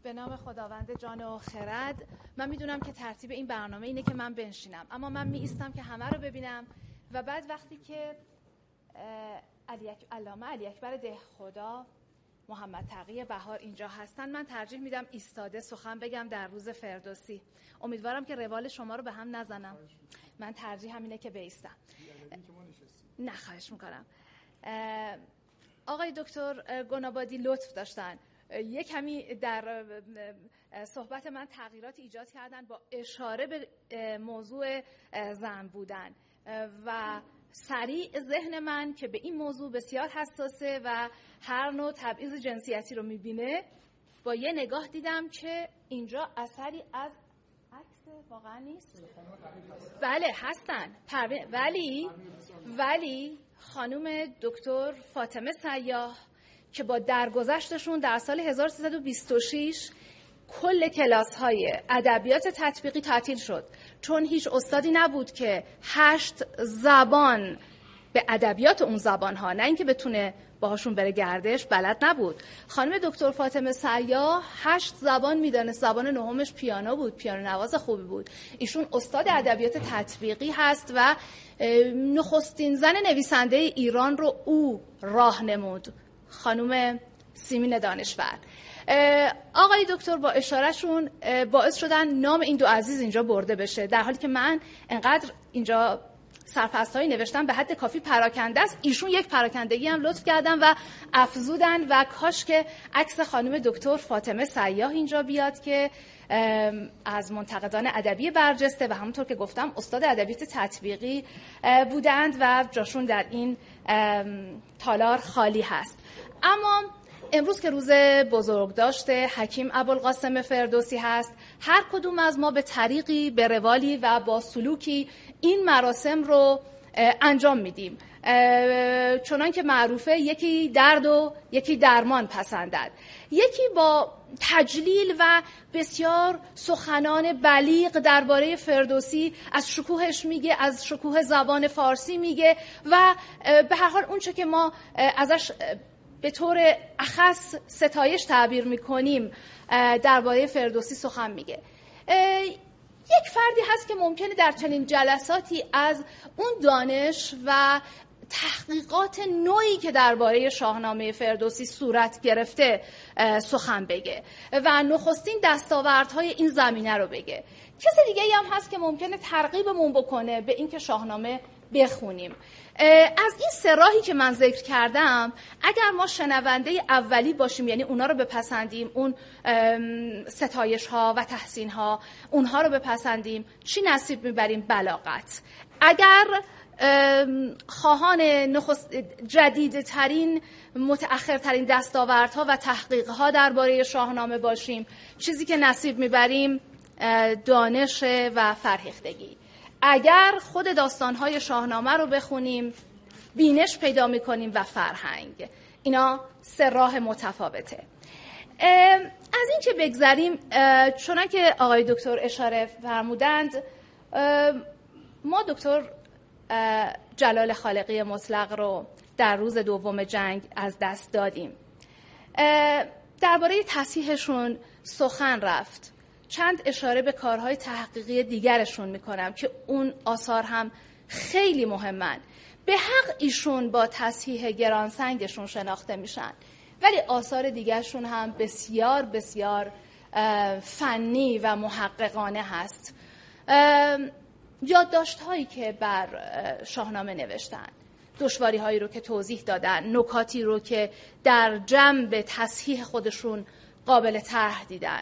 به نام خداوند جان و خرد. من میدونم که ترتیب این برنامه اینه که من بنشینم، اما من می ایستم که همه رو ببینم و بعد وقتی که علامه علی اکبر دهخدا، محمد تقی بهار اینجا هستن، من ترجیح میدم ایستاده سخن بگم در روز فردوسی. امیدوارم که روال شما رو به هم نزنم. من ترجیح همینه که بایستم. نه خواهش میکنم. آقای دکتر گنابادی لطف داشتن یک کمی در صحبت من تغییرات ایجاد کردن با اشاره به موضوع زن بودن و سریع ذهن من که به این موضوع بسیار حساسه و هر نوع تبعیض جنسیتی رو میبینه، با یه نگاه دیدم که اینجا اثری از عکس واقعا نیست. بله هستن، ولی خانم دکتر فاطمه سیاح که با درگذشتشون در سال 1326 کل کلاس‌های ادبیات تطبیقی تعطیل شد، چون هیچ استادی نبود که 8 زبان به ادبیات اون زبان‌ها، نه اینکه بتونه باهاشون بره گردش، بلد نبود. خانم دکتر فاطمه سیاح 8 زبان میدانست، زبان نهمش پیانو بود، پیانو نواز خوبی بود. ایشون استاد ادبیات تطبیقی هست و نخستین زن نویسنده ایران رو او راهنمود، خانم سیمین دانشور. آقای دکتر با اشارهشون باعث شدن نام این دو عزیز اینجا برده بشه، در حالی که من انقدر اینجا سرفصل‌هایی نوشتم به حد کافی پراکنده است. ایشون یک پراکندگی هم لطف کردن و افزودن و کاش که عکس خانم دکتر فاطمه سیاح اینجا بیاد که از منتقدان ادبی برجسته و همونطور که گفتم استاد ادبیات تطبیقی بودند و جاشون در این تالار خالی هست. اما امروز که روز بزرگ داشته حکیم ابوالقاسم فردوسی هست، هر کدوم از ما به طریقی، به روالی و با سلوکی این مراسم رو انجام میدیم. چنان که معروفه یکی درد و یکی درمان پسندد. یکی با تجلیل و بسیار سخنان بلیغ درباره فردوسی از شکوهش میگه، از شکوه زبان فارسی میگه و به هر حال اون چه که ما ازش به طور اخص ستایش تعبیر میکنیم درباره فردوسی سخن میگه. یک فردی هست که ممکنه در چنین جلساتی از اون دانش و تحقیقات نوعی که درباره شاهنامه فردوسی صورت گرفته سخن بگه و نخستین دستاوردهای این زمینه رو بگه. کسی دیگه هم هست که ممکنه ترغیبمون بکنه به اینکه شاهنامه بخونیم. از این سه راهی که من ذکر کردم اگر ما شنونده اولی باشیم، یعنی اونا رو بپسندیم، اون ستایش ها و تحسین ها اونها رو بپسندیم، چی نصیب میبریم؟ بلاغت. اگر خواهان جدیدترین متأخرترین دستاوردها و تحقیقها درباره شاهنامه باشیم، چیزی که نصیب میبریم دانش و فرهیختگی. اگر خود داستانهای شاهنامه رو بخونیم بینش پیدا میکنیم و فرهنگ. اینا سه راه متفاوته. از این که بگذریم، چون که آقای دکتر اشاره فرمودند، ما دکتر جلال خالقی مطلق رو در روز دوم جنگ از دست دادیم. درباره تصحیحشون سخن رفت. چند اشاره به کارهای تحقیقی دیگرشون میکنم که اون آثار هم خیلی مهمن. به حق ایشون با تصحیح گرانسنگشون شناخته میشن، ولی آثار دیگرشون هم بسیار بسیار فنی و محققانه هست. یادداشت‌هایی که بر شاهنامه نوشتن، دشواری‌هایی رو که توضیح دادن، نکاتی رو که در جنب تصحیح خودشون قابل طرح دیدن.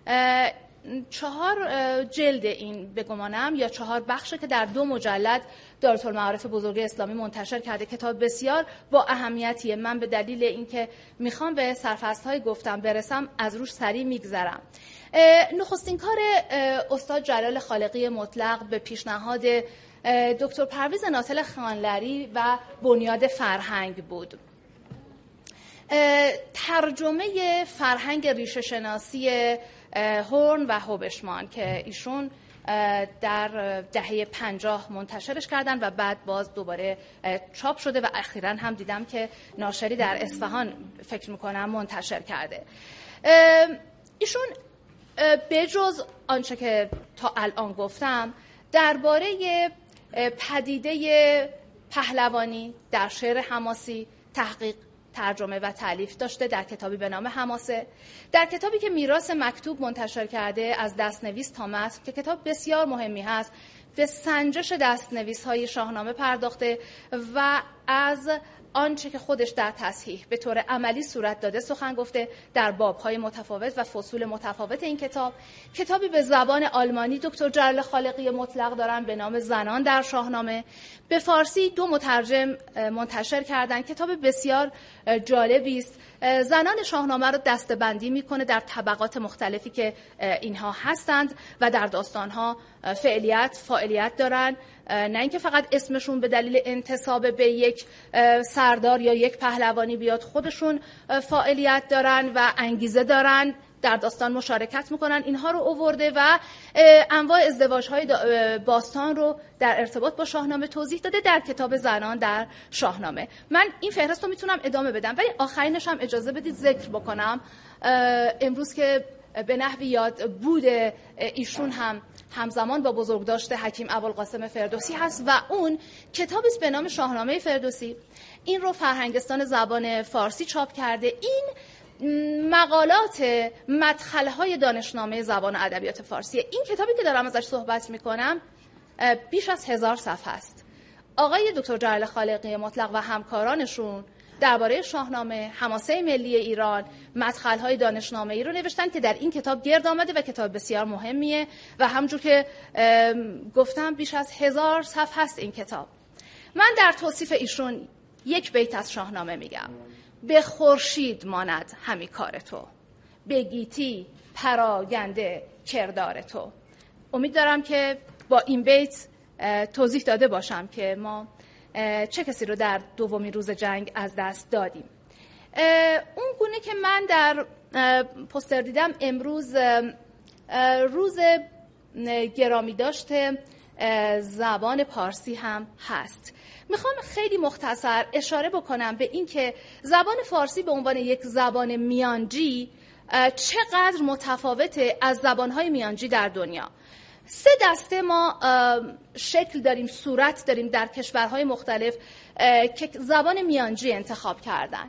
4 جلد این بگمانم یا 4 بخشه که در 2 مجلد دارالمعارف بزرگ اسلامی منتشر کرده. کتاب بسیار با اهمیتیه. من به دلیل اینکه میخوام به سرفصل‌های گفتم برسم از روش سریع میگذرم. نخستین کار استاد جلال خالقی مطلق به پیشنهاد دکتر پرویز ناطل خانلری و بنیاد فرهنگ بود. ترجمه فرهنگ ریشه شناسی هورن و هوبشمان که ایشون در دهه 50 منتشرش کردن و بعد باز دوباره چاپ شده و اخیراً هم دیدم که ناشری در اصفهان فکر میکنم منتشر کرده. ایشون بجز آنچه که تا الان گفتم درباره پدیده پهلوانی در شعر حماسی تحقیق، ترجمه و تالیف داشته در کتابی به نام حماسه، در کتابی که میراث مکتوب منتشر کرده از دستنویس تا متن که کتاب بسیار مهمی هست، به سنجش دستنویس‌های شاهنامه پرداخته و از آنچه که خودش در تصحیح به طور عملی صورت داده سخن گفته در باب‌های متفاوت و فصول متفاوت این کتابی به زبان آلمانی دکتر جلال خالقی مطلق دارن به نام زنان در شاهنامه، به فارسی 2 مترجم منتشر کردن. کتاب بسیار جالبی است. زنان شاهنامه رو دسته‌بندی میکنه در طبقات مختلفی که اینها هستند و در داستان‌ها فعالیت دارن، نه اینکه فقط اسمشون به دلیل انتساب به یک سردار یا یک پهلوانی بیاد، خودشون فعالیت دارن و انگیزه دارن، در داستان مشارکت میکنن. اینها رو آورده و انواع ازدواج‌های باستان رو در ارتباط با شاهنامه توضیح داده در کتاب زنان در شاهنامه. من این فهرست رو میتونم ادامه بدم ولی آخرینش هم اجازه بدید ذکر بکنم. امروز که به نحوی یاد بود ایشون هم همزمان با بزرگداشت حکیم ابوالقاسم فردوسی هست و اون کتابی است به نام شاهنامه فردوسی. این رو فرهنگستان زبان فارسی چاپ کرده. این مقالات مدخل‌های دانشنامه زبان و ادبیات فارسی. این کتابی که دارم ازش صحبت میکنم بیش از 1000 صفحه است. آقای دکتر جلال خالقی مطلق و همکارانشون درباره شاهنامه، حماسه ملی ایران، مدخل‌های دانشنامه‌ای رو نوشتن که در این کتاب گرد آمده و کتاب بسیار مهمیه و همونجور که گفتم بیش از 1000 صفحه است این کتاب. من در توصیف ایشون یک بیت از شاهنامه میگم: به خورشید ماند همی کار تو، به گیتی پراگنده کردار تو. امید دارم که با این بیت توضیح داده باشم که ما چه کسی رو در دومین روز جنگ از دست دادیم. اون گونه که من در پوستر دیدم امروز روز گرامی داشته زبان پارسی هم هست. میخوام خیلی مختصر اشاره بکنم به این که زبان فارسی به عنوان یک زبان میانجی چقدر متفاوته از زبانهای میانجی در دنیا. 3 دسته ما شکل داریم، صورت داریم در کشورهای مختلف که زبان میانجی انتخاب کردن.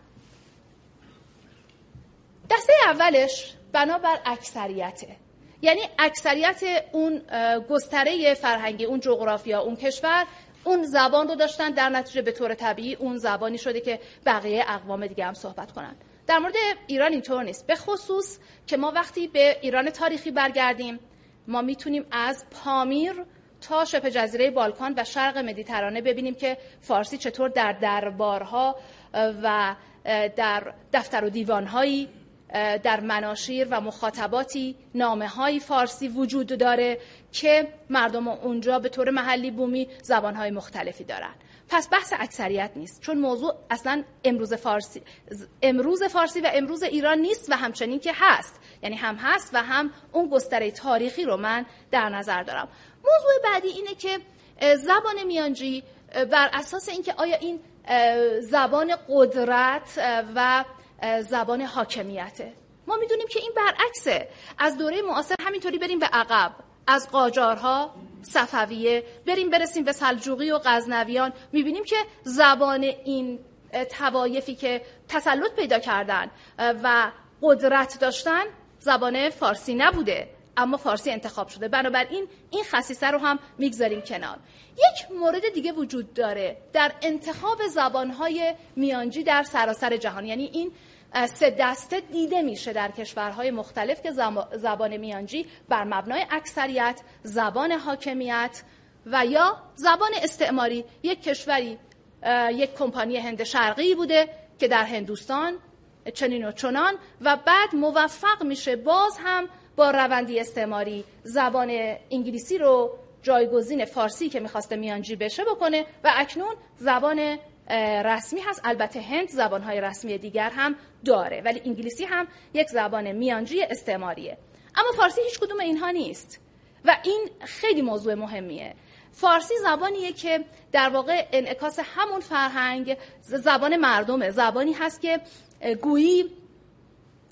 دسته اولش بنابر اکثریته، یعنی اکثریت اون گستره فرهنگی، اون جغرافیا، اون کشور اون زبان رو داشتن، در نتیجه به طور طبیعی اون زبانی شده که بقیه اقوام دیگه هم صحبت کنن. در مورد ایران اینطور نیست، به خصوص که ما وقتی به ایران تاریخی برگردیم ما میتونیم از پامیر تا شبه جزیره بالکان و شرق مدیترانه ببینیم که فارسی چطور در دربارها و در دفتر و دیوانهایی، در مناشیر و مخاطباتی نامه‌های فارسی وجود داره که مردم اونجا به طور محلی بومی زبان‌های مختلفی دارن. پس بحث اکثریت نیست، چون موضوع اصلا امروز فارسی و امروز ایران نیست و همچنین که هست، یعنی هم هست و هم اون گستره تاریخی رو من در نظر دارم. موضوع بعدی اینه که زبان میانجی بر اساس اینکه آیا این زبان قدرت و زبان حاکمیته. ما میدونیم که این برعکسه. از دوره معاصر همینطوری بریم به عقب، از قاجارها، صفویه، برسیم به سلجوقی و غزنویان، میبینیم که زبان این طوایفی که تسلط پیدا کردن و قدرت داشتن زبان فارسی نبوده، اما فارسی انتخاب شده. بنابراین این خصیصه رو هم میگذاریم کنار. یک مورد دیگه وجود داره در انتخاب زبانهای میانجی در سراسر جهان، یعنی این 3 دسته دیده میشه در کشورهای مختلف که زبان میانجی بر مبنای اکثریت، زبان حاکمیت و یا زبان استعماری. یک کشوری یک کمپانی هند شرقی بوده که در هندوستان چنین و چنان و بعد موفق میشه باز هم با روندی استعماری زبان انگلیسی رو جایگزین فارسی که میخواسته میانجی بشه بکنه و اکنون زبان رسمی هست. البته هند زبانهای رسمی دیگر هم داره ولی انگلیسی هم یک زبان میانجی استعماریه، اما فارسی هیچ کدوم اینها نیست و این خیلی موضوع مهمیه. فارسی زبانیه که در واقع انعکاس همون فرهنگ، زبان مردمه، زبانی هست که گویی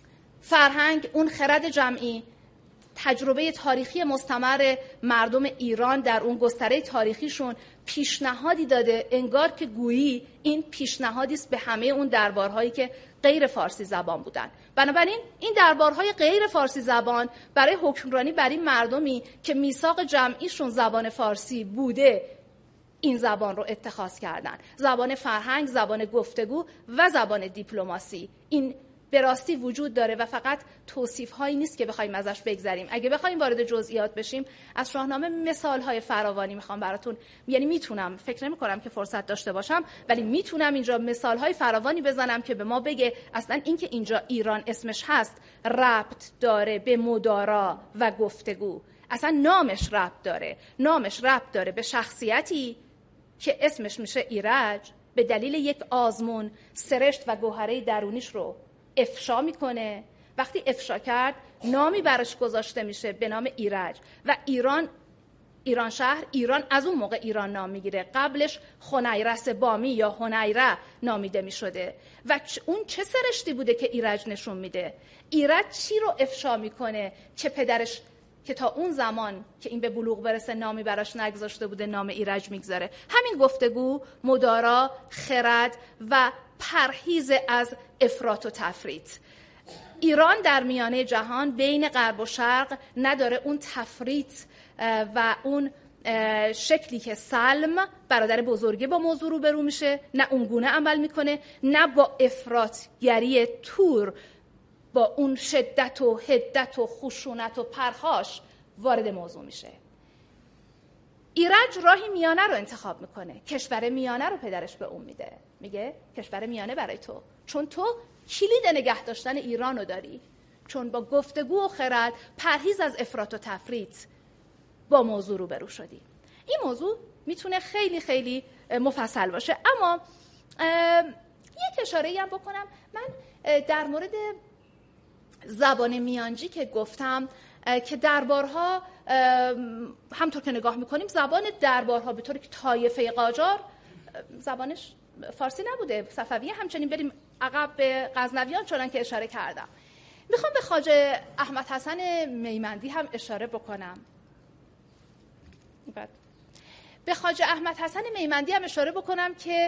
فرهنگ، اون خرد جمعی، تجربه تاریخی مستمر مردم ایران در اون گستره تاریخیشون پیشنهادی داده، انگار که گویی این پیشنهادی است به همه اون دربارهایی که غیر فارسی زبان بودن. بنابراین این دربارهای غیر فارسی زبان برای حکمرانی بر این مردمی که میثاق جمعیشون زبان فارسی بوده این زبان رو اتخاذ کردن. زبان فرهنگ، زبان گفتگو و زبان دیپلماسی، این به راستی وجود داره و فقط توصیف هایی نیست که بخوایم ازش بگذریم. اگه بخوایم وارد جزئیات بشیم از شاهنامه مثال های فراوانی میخوام براتون، یعنی میتونم، فکر نمی کنم که فرصت داشته باشم، ولی میتونم اینجا مثال های فراوانی بزنم که به ما بگه اصلا اینکه اینجا ایران اسمش هست ربط داره به مدارا و گفتگو. اصلا نامش ربط داره، نامش ربط داره به شخصیتی که اسمش میشه ایرج، به دلیل یک آزمون سرشت و گوهره درونیش رو افشا میکنه. وقتی افشا کرد نامی براش گذاشته میشه به نام ایرج و ایران شهر، ایران از اون موقع ایران نام میگیره. قبلش خنیرس بامی یا هنیره نامیده میشده. و اون چه سرشتی بوده که ایرج نشون میده؟ ایرج چی رو افشا میکنه که پدرش که تا اون زمان که این به بلوغ برسه نامی براش نگذاشته بوده نام ایرج میگذاره؟ همین گفتگو، مدارا، خرد و پرهیز از افراط و تفریط. ایران در میانه جهان بین غرب و شرق نداره اون تفریط و اون شکلی که سلم برادر بزرگه با موضوع روبرو میشه، نه اون گونه عمل میکنه، نه با افراطگری تور با اون شدت و حدت و خشونت و پرخاش وارد موضوع میشه. ایرج راهی میانه رو انتخاب میکنه، کشور میانه رو پدرش به اون میده، میگه کشور میانه برای تو، چون تو کلید نگه داشتن ایران رو داری، چون با گفتگو و خرد، پرهیز از افراط و تفریط با موضوع روبرو شدی. این موضوع میتونه خیلی خیلی مفصل باشه، اما یک اشاره‌ای هم بکنم. من در مورد زبان میانجی که گفتم که دربارها، همطور که نگاه میکنیم زبان دربارها به طوری که طایفه قاجار زبانش فارسی نبوده، صفویه، همچنین بریم عقب به غزنویان چنان که اشاره کردم. میخوام به خواجه احمد حسن میمندی هم اشاره بکنم. به خواجه احمد حسن میمندی هم اشاره بکنم که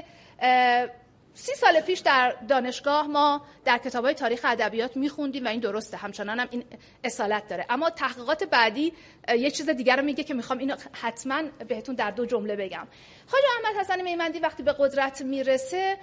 30 سال پیش در دانشگاه ما در کتاب‌های تاریخ ادبیات می‌خوندیم و این درسته، همچنان هم این اصالت داره، اما تحقیقات بعدی یه چیز دیگر رو میگه که میخوام اینو حتما بهتون در 2 جمله بگم. خواجه احمد حسن میمندی وقتی به قدرت میرسه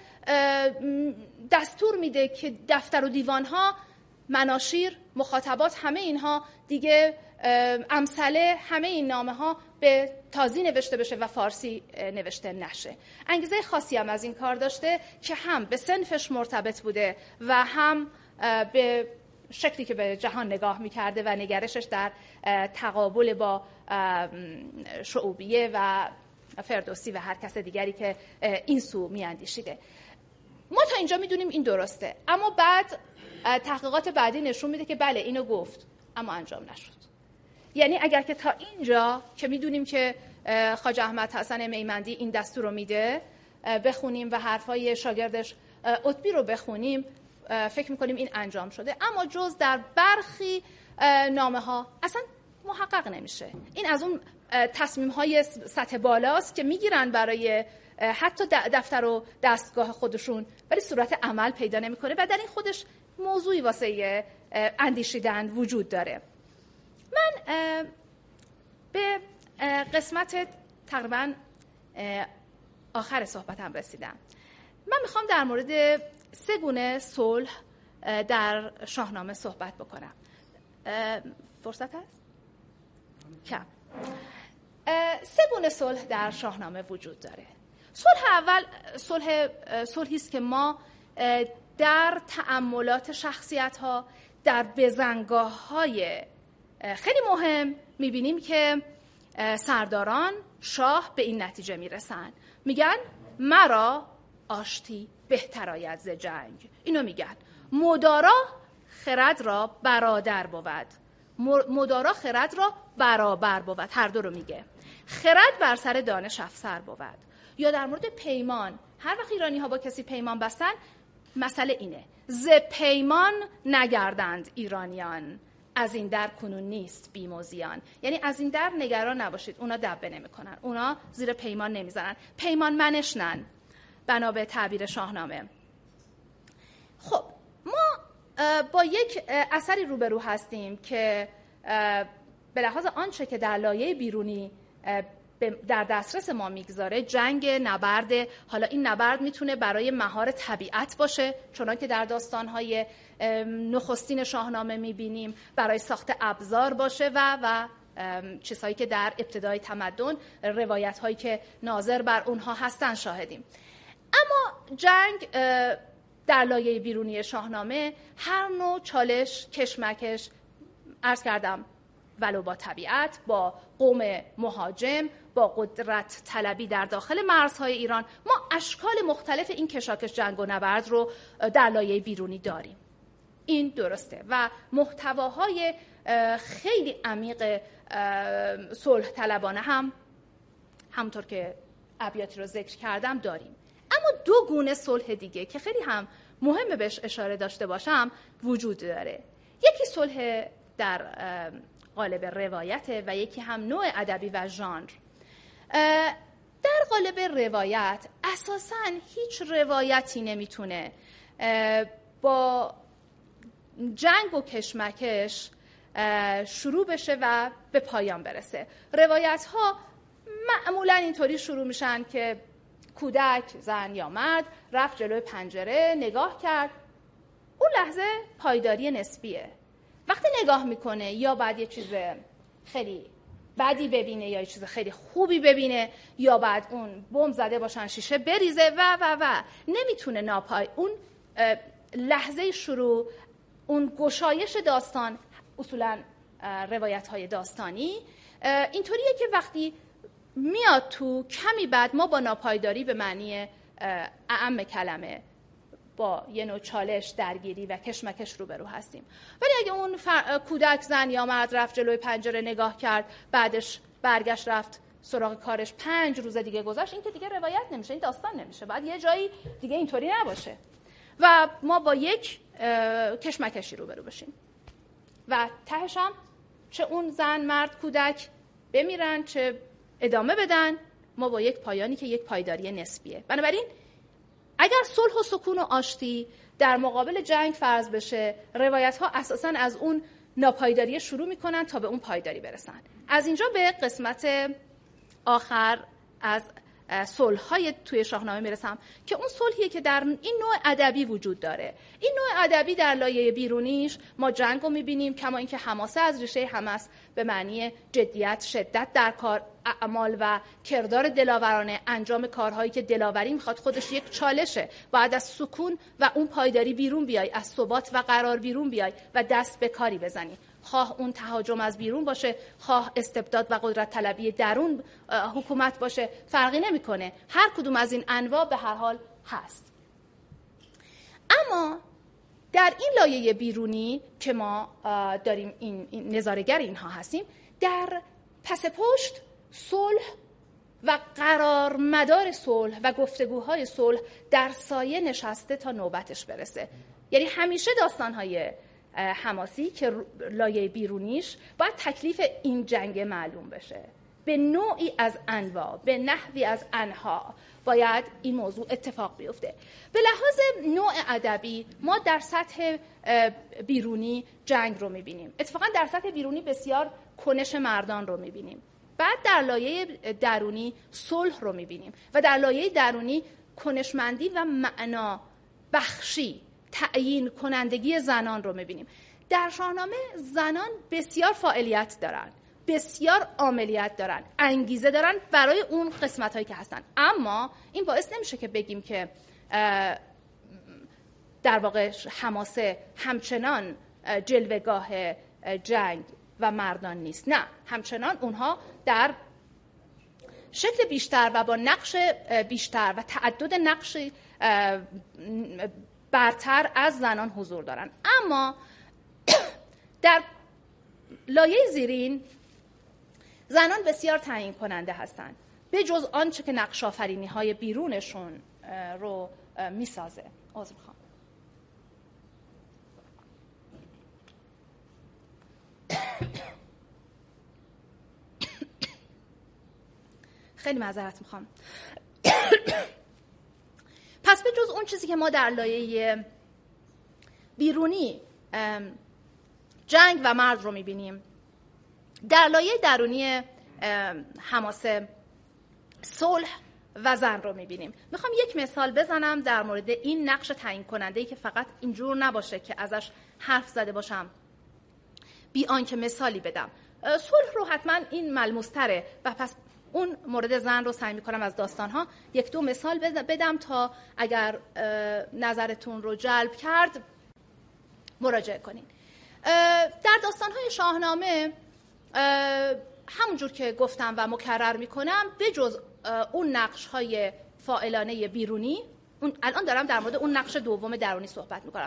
دستور میده که دفتر و دیوان‌ها، مناشیر، مخاطبات، همه اینها دیگه امثله همه این نامه‌ها به تازی نوشته بشه و فارسی نوشته نشه. انگیزه خاصی هم از این کار داشته که هم به صنفش مرتبط بوده و هم به شکلی که به جهان نگاه می‌کرده و نگرشش در تقابل با شعوبیه و فردوسی و هر کس دیگری که این سو می‌اندیشیده. ما تا اینجا می‌دونیم این درسته، اما بعد تحقیقات بعدی نشون میده که بله اینو گفت اما انجام نشد. یعنی اگر که تا اینجا که میدونیم که خواجه احمد حسن میمندی این دستور رو میده بخونیم و حرفای شاگردش قطبی رو بخونیم، فکر میکنیم این انجام شده، اما جز در برخی نامه ها اصلا محقق نمیشه. این از اون تصمیم های سطح بالاست که میگیرن برای حتی دفتر و دستگاه خودشون، ولی صورت عمل پیدا نمیکنه و در این خودش موضوعی واسه اندیشیدن وجود داره. من به قسمت تقریبا آخر صحبتم رسیدم. من میخوام در مورد 3 گونه صلح در شاهنامه صحبت بکنم. فرصت هست؟ کم. 3 گونه صلح در شاهنامه وجود داره. صلح اول صلحی است که ما در تأملات شخصیت‌ها، در بزنگاه‌های خیلی مهم می‌بینیم که سرداران، شاه به این نتیجه میرسن، میگن مرا آشتی بهتر آید ز جنگ. اینو میگن. مدارا خرد را برادر بود، مدارا خرد را برابر بود، هر دو رو میگه. خرد بر سر دانش افسر بود. یا در مورد پیمان، هر وقت ایرانی ها با کسی پیمان بستن مسئله اینه، ز پیمان نگردند ایرانیان، از این در کنون نیست بیموزیان. یعنی از این در نگران نباشید، اونا دبه نمی‌کنن، اونا زیر پیمان نمیزنن، پیمان منشنن بنا به تعبیر شاهنامه. خب ما با یک اثری روبرو هستیم که به لحاظ آنچه که در لایه بیرونی در دسترس ما میگذاره، جنگ، نبرد. حالا این نبرد میتونه برای مهار طبیعت باشه، چون که در داستان‌های نخستین شاهنامه میبینیم، برای ساخت ابزار باشه و چیزهایی که در ابتدای تمدن، روایت‌هایی که ناظر بر اونها هستن شاهدیم. اما جنگ در لایه بیرونی شاهنامه هر نوع چالش، کشمکش، عرض کردم ولو با طبیعت، با قوم مهاجم، با قدرت طلبی در داخل مرزهای ایران، ما اشکال مختلف این کشاکش، جنگ و نبرد رو در لایه بیرونی داریم. این درسته و محتواهای خیلی عمیق صلح طلبانه همونطور که ابیاتی رو ذکر کردم داریم. اما دو گونه صلح دیگه که خیلی هم مهمه بهش اشاره داشته باشم وجود داره. یکی صلح در قالب روایت و یکی هم نوع ادبی و ژانر. در قالب روایت اساساً هیچ روایتی نمیتونه با جنگ و کشمکش شروع بشه و به پایان برسه. روایت ها معمولاً اینطوری شروع میشن که کودک، زن یا مرد رفت جلوی پنجره، نگاه کرد. اون لحظه پایداری نسبیه. وقتی نگاه میکنه یا بعد یه چیز خیلی بدی ببینه یا یه چیز خیلی خوبی ببینه، یا بعد اون بمب زده باشن شیشه بریزه و نمیتونه اون لحظه شروع، اون گشایش داستان، اصولا روایت های داستانی اینطوریه که وقتی میاد تو کمی بعد ما با ناپایداری به معنی اعم کلمه با یه نوع چالش، درگیری و کشمکش روبرو هستیم. ولی اگه اون کودک، زن یا مرد رفت جلوی پنجره نگاه کرد، بعدش برگشت رفت سراغ کارش، 5 روز دیگه گذشت، این که دیگه روایت نمیشه، این داستان نمیشه، بعد یه جایی دیگه اینطوری نباشه و ما با یک کشمکشی روبرو بشیم و تهش هم چه اون زن، مرد، کودک بمیرن چه ادامه بدن، ما با یک پایانی که یک پایداری نسبیه. بنابراین اگر صلح و سکون و آشتی در مقابل جنگ فرض بشه، روایت ها اساساً از اون ناپایداری شروع میکنن تا به اون پایداری برسن. از اینجا به قسمت آخر از صلح های توی شاهنامه میرسم که اون صلحیه که در این نوع ادبی وجود داره. این نوع ادبی در لایه بیرونیش ما جنگ رو میبینیم، کما اینکه حماسه از ریشه حماس به معنی جدیت، شدت در کار، اعمال و کردار دلاورانه، انجام کارهایی که دلاوری میخواد، خودش یک چالشه. باید از سکون و اون پایداری بیرون بیای، از ثبات و قرار بیرون بیای و دست به کاری بزنی. خواه اون تهاجم از بیرون باشه، خواه استبداد و قدرت طلبی درون حکومت باشه، فرقی نمیکنه. هر کدوم از این انواع به هر حال هست. اما در این لایه بیرونی که ما داریم این نظاره‌گر اینها هستیم، در پس پشت صلح و قرار مدار صلح و گفتگوهای صلح در سایه نشسته تا نوبتش برسه. یعنی همیشه داستانهای حماسی که لایه بیرونیش باید تکلیف این جنگ معلوم بشه، به نوعی از انواع، به نحوی از انها باید این موضوع اتفاق بیفته. به لحاظ نوع ادبی ما در سطح بیرونی جنگ رو میبینیم، اتفاقا در سطح بیرونی بسیار کنش مردان رو میبینیم. بعد در لایه درونی صلح رو میبینیم و در لایه درونی کنشمندی و معنا بخشی، تعیین کنندگی زنان رو میبینیم. در شاهنامه زنان بسیار فاعلیت دارن، بسیار عاملیت دارن، انگیزه دارن برای اون قسمت هایی که هستن. اما این باعث نمیشه که بگیم که در واقع حماسه همچنان جلوه‌گاه جنگ و مردان نیست. نه، همچنان اونها در شکل بیشتر و با نقش بیشتر و تعدد نقش برتر از زنان حضور دارن. اما در لایه زیرین زنان بسیار تعیین کننده هستند، به جز آنچه که نقش آفرینی های بیرونشون رو میسازه. عذر میخوام. خیلی معذرت میخوام. پس به جز اون چیزی که ما در لایه بیرونی جنگ و مرد رو میبینیم، در لایه درونی حماسه صلح و زن رو میبینیم. میخوام یک مثال بزنم در مورد این نقش تعیین کننده‌ای که فقط اینجور نباشه که ازش حرف زده باشم بی آنکه مثالی بدم. صلح رو حتما این ملموس‌تره و پس اون مورد زن رو سعی میکنم از داستان‌ها یک دو مثال بدم تا اگر نظرتون رو جلب کرد مراجعه کنین. در داستان‌های شاهنامه همونجور که گفتم و مکرر میکنم به جز اون نقش‌های فاعلانه بیرونی، الان دارم در مورد اون نقش دوم درونی صحبت میکنم،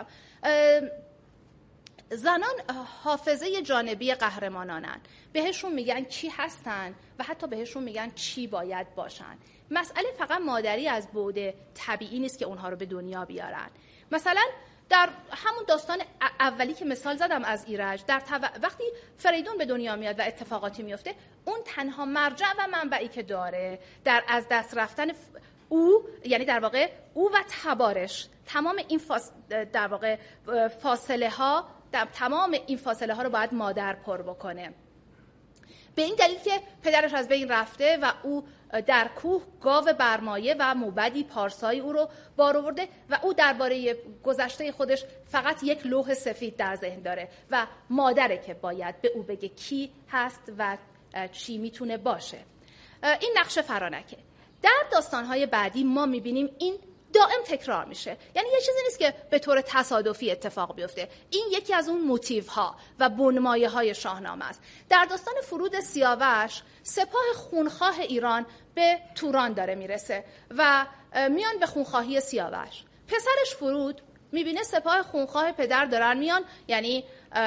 زنان حافظه جانبی قهرمانانن، بهشون میگن کی هستن و حتی بهشون میگن چی باید باشن. مسئله فقط مادری از بعد طبیعی نیست که اونها رو به دنیا بیارن. مثلا در همون داستان اولی که مثال زدم از ایرج، وقتی فریدون به دنیا میاد و اتفاقاتی میفته، اون تنها مرجع و منبعی که داره در از دست رفتن او، یعنی در واقع او و تبارش، تمام این در واقع فاصله ها، تمام این فاصله ها رو باید مادر پر بکنه. به این دلیل که پدرش از بین رفته و او در کوه گاو برمایه و موبدی پارسایی او رو بار آورده و او درباره گذشته خودش فقط یک لوح سفید در ذهن داره و مادره که باید به او بگه کی هست و چی میتونه باشه. این نقش فرانکه. در داستان‌های بعدی ما می‌بینیم این دائم تکرار میشه، یعنی یه چیزی نیست که به طور تصادفی اتفاق بیفته. این یکی از اون موتیوها و بنمایه‌های شاهنامه است. در داستان فرود سیاوش، سپاه خونخواه ایران به توران داره میرسه و میان به خونخواهی سیاوش. پسرش فرود میبینه سپاه خونخواه پدر دارن میان، یعنی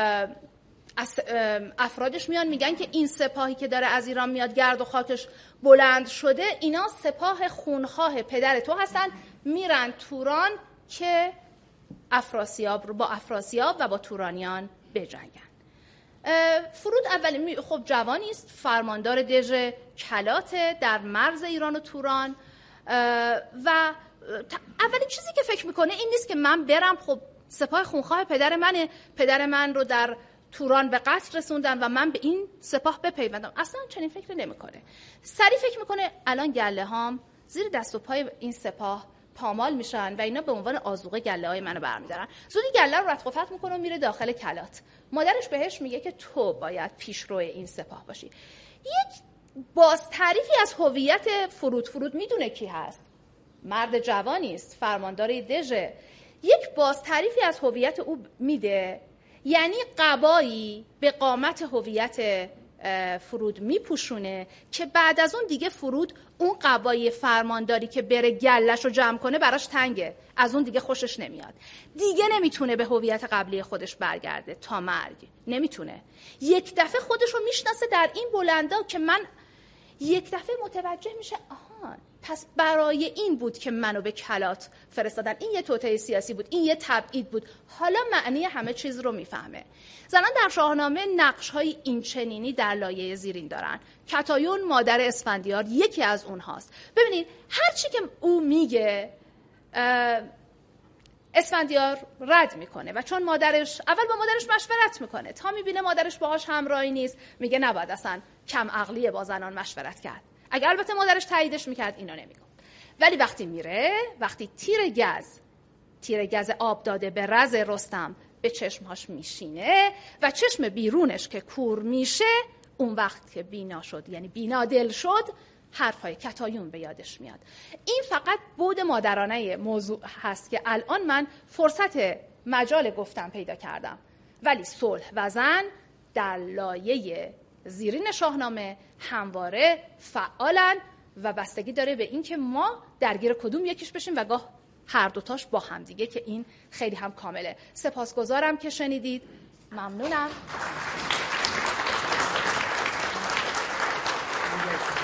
افرادش میان میگن که این سپاهی که داره از ایران میاد گرد و خاکش بلند شده، اینا سپاه خونخواه پدر تو هستن، میرن توران که با افراسیاب و با تورانیان بجنگن. فرود خب جوانی است، فرماندار دژ کلات در مرز ایران و توران و اولین چیزی که فکر میکنه این نیست که من برم، خب سپاه خونخواه پدر من رو در توران به قتل رسوندن و من به این سپاه بپیوندم. اصلا چنین فکری نمیکنه. سریع فکر میکنه الان گله هام زیر دست و پای این سپاه پامال میشن و اینا به عنوان آذوقه گله های منو برمیدارن. زودی گله رو رد و فتح میکنه و میره داخل کلات. مادرش بهش میگه که تو باید پیشرو این سپاه باشی. یک باز تعریفی از هویت فرود میدونه کی هست. مرد جوانی است، فرماندار دژ. یک باز تعریفی از هویت او میده، یعنی قبایی به قامت هویت فرود میپوشونه که بعد از اون دیگه فرود اون قبای فرمانداری که بره گلش رو جمع کنه براش تنگه، از اون دیگه خوشش نمیاد، دیگه نمیتونه به هویت قبلی خودش برگرده تا مرگ، نمیتونه. یک دفعه خودش رو میشناسه در این بلندا که من یک دفعه متوجه میشه آها پس برای این بود که منو به کلات فرستادن، این یه توطئه سیاسی بود، این یه تبعید بود. حالا معنی همه چیز رو میفهمه. زنان در شاهنامه نقش‌های این چنینی در لایه زیرین دارن. کتایون مادر اسفندیار یکی از اونهاست. ببینید هر چی که او میگه اسفندیار رد میکنه و چون مادرش اول با مادرش مشورت میکنه تا میبینه مادرش باهاش همراهی نیست، میگه نباید اصلا کم عقلیه با زنان مشورت کرد. اگر البته مادرش تاییدش میکرد اینا نمیگفت. ولی وقتی تیر گز آب داده به رز رستم به چشمهاش میشینه و چشم بیرونش که کور میشه، اون وقت که بینا شد یعنی بینا دل شد، حرفای کتایون به یادش میاد. این فقط بعد مادرانه موضوع هست که الان من فرصت مجال گفتن پیدا کردم. ولی صلح و زن در لایه زیرین شاهنامه همواره فعالن و بستگی داره به این که ما درگیر کدوم یکیش بشیم و گاه هر دوتاش با هم دیگه، که این خیلی هم کامله. سپاسگزارم که شنیدید. ممنونم.